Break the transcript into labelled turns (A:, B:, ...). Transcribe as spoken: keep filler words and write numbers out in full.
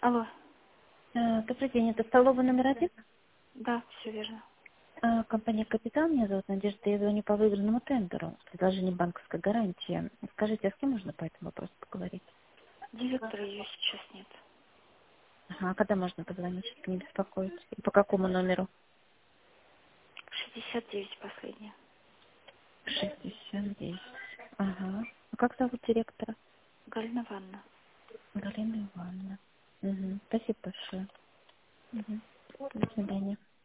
A: Алло.
B: Э, Добрый день, это столовый номер один?
A: Да, все верно.
B: Э, Компания «Капитал», меня зовут Надежда, я звоню по выигранному тендеру, предложение банковской гарантии. Скажите, а с кем можно по этому вопросу поговорить?
A: Директора ее сейчас нет.
B: Ага, а когда можно позвонить, чтобы не беспокоить? И по какому номеру?
A: шестьдесят девять последняя.
B: шестьдесят десять. Ага. А как зовут директора?
A: Галина Ивановна.
B: Галина Ивановна. Угу. Спасибо большое. Угу. До свидания.